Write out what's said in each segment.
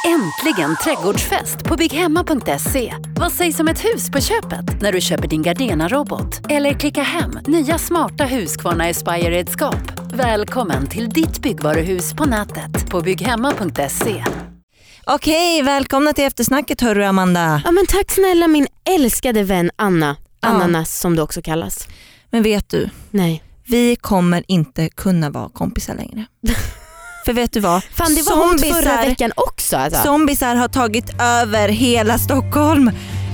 Äntligen trädgårdsfest på bygghemma.se. Vad sägs om ett hus på köpet när du köper din Gardena-robot? Eller klicka hem nya smarta Husqvarna Aspire-redskap. Välkommen till ditt byggvaruhus på nätet på bygghemma.se. Okej, välkomna till eftersnacket, hör du Amanda. Ja, men tack snälla min älskade vän Anna. Ananas som det också kallas. Men vet du? Nej. Vi kommer inte kunna vara kompisar längre. För vet du vad? Fan, det var hon förra veckan också. Alltså. Zombisar har tagit över hela Stockholm.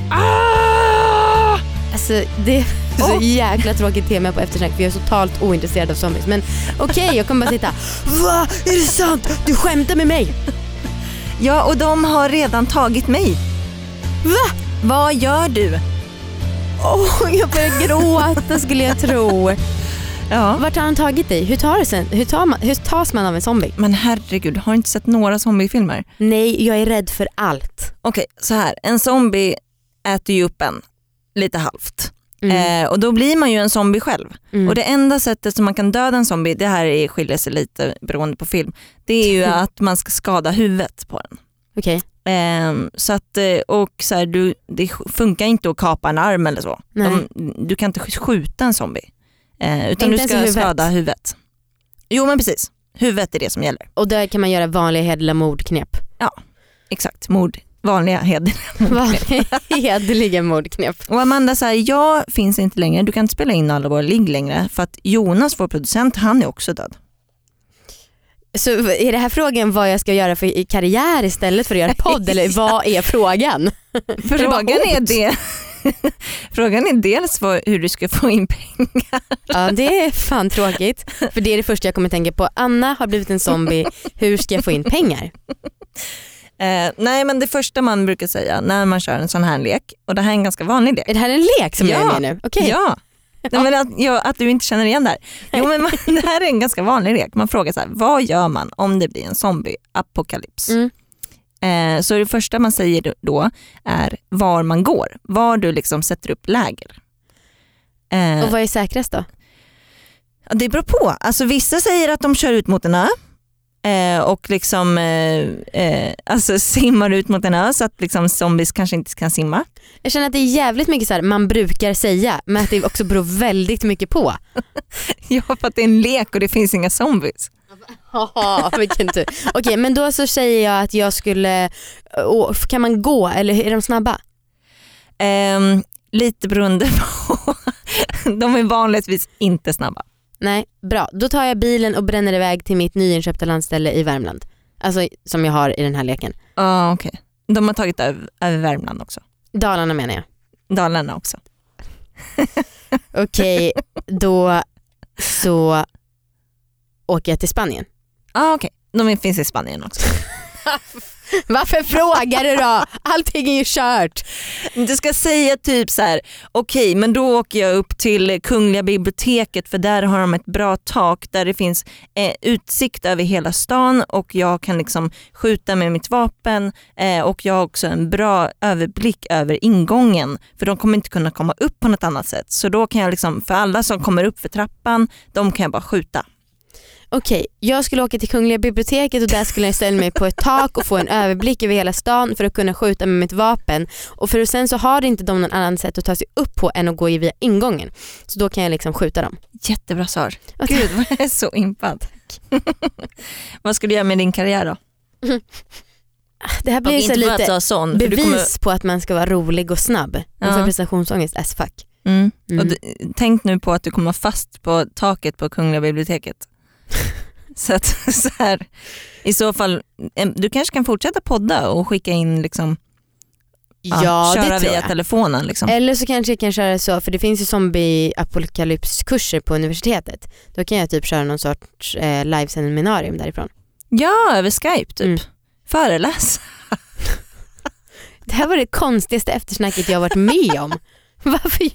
Alltså det är så jäkla tråkigt tema på eftersnack. Vi är så totalt ointresserade av zombies. Men okej, jag kommer bara sitta. Va? Är det sant? Du skämtar med mig? Ja, och de har redan tagit mig. Va? Vad gör du? Jag börjar gråta skulle jag tro. Ja. Vart har han tagit dig? Hur tas man av en zombie? Men herregud, har du inte sett några zombiefilmer? Nej, jag är rädd för allt. Okej, så här. En zombie äter ju upp en lite halvt. Och då blir man ju en zombie själv. Och det enda sättet som man kan döda en zombie, det här skiljer sig lite beroende på film, det är ju att man ska skada huvudet på den. Okej. Så att, och så här, det funkar inte att kapa en arm eller så. Du kan inte skjuta en zombie. Utan inte du ska skada huvudet. Jo, men precis. Huvudet är det som gäller. Och där kan man göra vanliga hederliga mordknep. Ja, exakt. Vanliga hederliga mordknep. Och Amanda säger, jag finns inte längre. Du kan inte spela in alla våra ligg längre. För att Jonas, vår producent, han är också död. Så är det här frågan vad jag ska göra för karriär istället för att göra podd? Eller vad är frågan? Frågan är dels hur du ska få in pengar. Ja, det är fan tråkigt. För det är det första jag kommer tänka på. Anna har blivit en zombie. Hur ska jag få in pengar? Nej, men det första man brukar säga när man kör en sån här lek, och det här är en ganska vanlig lek. Är det här en lek som jag är med nu? Okay. Ja. Nej, men att du inte känner igen det här. Jo, men det här är en ganska vanlig lek. Man frågar så här, vad gör man om det blir en zombie-apokalyps? Så det första man säger då är var man går. Var du liksom sätter upp läger. Och vad är säkrast då? Det beror på. Alltså vissa säger att de kör ut mot en ö. Och liksom alltså simmar ut mot en ö så att liksom zombies kanske inte kan simma. Jag känner att det är jävligt mycket så här man brukar säga, men att det också beror väldigt mycket på. Ja, för att det är en lek och det finns inga zombies. Vilken tur. Okej, men då så säger jag att jag skulle kan man gå eller är de snabba? Lite beroende på. De är vanligtvis inte snabba. Nej, bra. Då tar jag bilen och bränner iväg till mitt nyinköpta landställe i Värmland. Alltså som jag har i den här leken. Ja, okej. De har tagit över Värmland också. Dalarna menar jag. Dalarna också. Okej, då så åker jag till Spanien. Ja, okej. De finns i Spanien också. Varför frågar du då? Allting är ju kört. Du ska säga typ så här: okej, men då åker jag upp till Kungliga biblioteket för där har de ett bra tak där det finns utsikt över hela stan och jag kan liksom skjuta med mitt vapen och jag har också en bra överblick över ingången för de kommer inte kunna komma upp på något annat sätt. Så då kan jag liksom, för alla som kommer upp för trappan, de kan jag bara skjuta. Okej, jag skulle åka till Kungliga biblioteket och där skulle jag ställa mig på ett tak och få en överblick över hela stan för att kunna skjuta med mitt vapen. Och för sen så har inte de någon annan sätt att ta sig upp på än att gå via ingången. Så då kan jag liksom skjuta dem. Jättebra svar. Gud, vad jag är så impad. Vad ska du göra med din karriär då? Det här blir så lite sån, bevis på att man ska vara rolig och snabb. En för prestationsångest as fuck. Och tänk nu på att du kommer fast på taket på Kungliga biblioteket. Så att så här, i så fall du kanske kan fortsätta podda och skicka in liksom köra via telefonen liksom. Eller så kanske jag kan köra så, för det finns ju zombie-apokalypskurser på universitetet. Då kan jag typ köra någon sorts live-seminarium därifrån. Ja, över Skype typ. Föreläsa. Det här var det konstigaste eftersnacket jag har varit med om. Varför?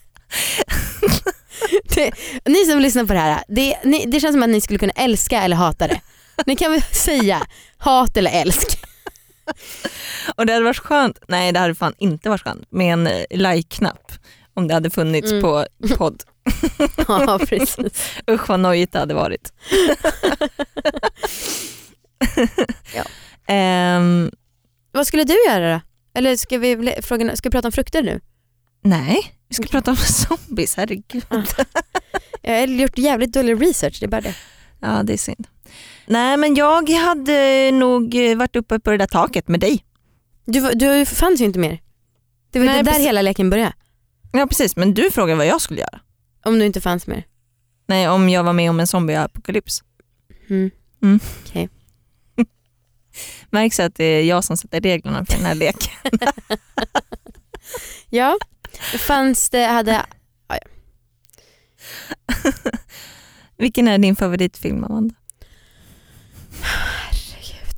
Ni som lyssnar på det här, det känns som att ni skulle kunna älska eller hata det. Ni kan väl säga hat eller älsk. Och det hade varit skönt. Nej, det hade fan inte varit skönt med en like-knapp om det hade funnits på podd. Ja, precis. Usch vad nojigt det hade varit. Ja. Vad skulle du göra då? Eller ska vi prata om frukter nu? Nej, vi ska prata om zombies, herregud. Jag har gjort jävligt dålig research, det är bara det. Ja, det är synd. Nej, men jag hade nog varit uppe på det där taket med dig. Du fanns ju inte mer. Det var där hela leken började. Ja, precis. Men du frågade vad jag skulle göra. Om du inte fanns mer. Nej, om jag var med om en zombie-apokalyps. Okej. Märks att det är jag som sätter reglerna för den här leken. Ja, hade... Ja. Vilken är din favoritfilm, Amanda? Herregud.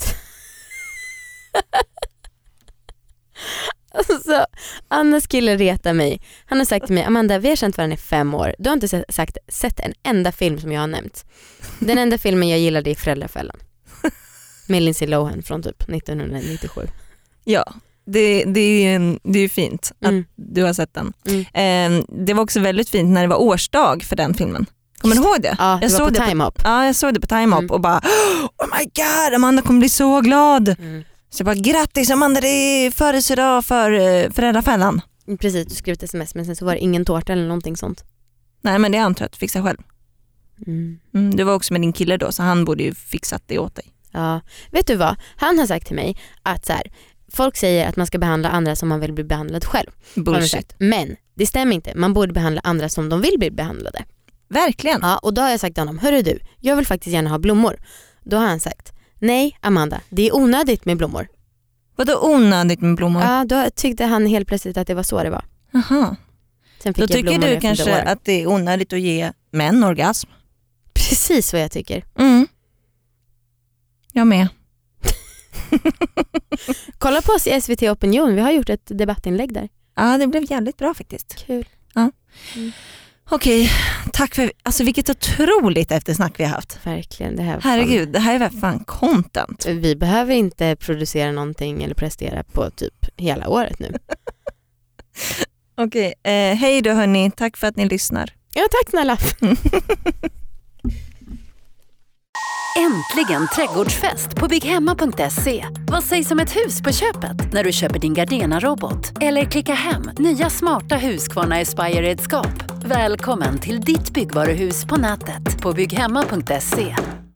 Alltså, Annas kille retar mig. Han har sagt till mig, Amanda, vi har känt varandra i 5 år. Du har inte sett en enda film som jag har nämnt. Den enda filmen jag gillade är Föräldrafällan. Med Lindsay Lohan från typ 1997. Ja, det är ju fint att du har sett den. Det var också väldigt fint när det var årsdag för den filmen. Kommer du ihåg det? Ja, det var på Time Up. Ja, jag såg det på Time Up och bara, oh my god, Amanda kommer bli så glad. Så jag bara, grattis Amanda, det är födelsedag för Föräldrafällan. Precis, du skrev ett sms men sen så var det ingen tårta eller någonting sånt. Nej, men det antar jag att du fixar själv. Du var också med din kille då, så han borde ju fixat det åt dig. Ja, vet du vad? Han har sagt till mig att så här, folk säger att man ska behandla andra som man vill bli behandlad själv. Bullshit. Men det stämmer inte. Man borde behandla andra som de vill bli behandlade. Verkligen. Ja, och då har jag sagt till honom, hörru du, jag vill faktiskt gärna ha blommor. Då har han sagt, nej Amanda, det är onödigt med blommor. Vadå onödigt med blommor? Ja, då tyckte han helt plötsligt att det var så det var. Aha. Sen fick då tycker du kanske att det är onödigt att ge män orgasm? Precis vad jag tycker. Jag med. Kolla på oss i SVT Opinion, vi har gjort ett debattinlägg där. Ja, det blev jävligt bra faktiskt. Kul. Ja. Okej, tack för, alltså vilket otroligt eftersnack vi har haft. Verkligen, det här herregud, det här är väl fan content. Vi behöver inte producera någonting eller prestera på typ hela året nu. Okej, hej då hörni, tack för att ni lyssnar. Ja, tack snälla. Äntligen trädgårdsfest på bygghemma.se. Vad sägs om ett hus på köpet när du köper din Gardena-robot? Eller klicka hem nya smarta Husqvarna Aspire-redskap. Välkommen till ditt byggvaruhus på nätet på bygghemma.se.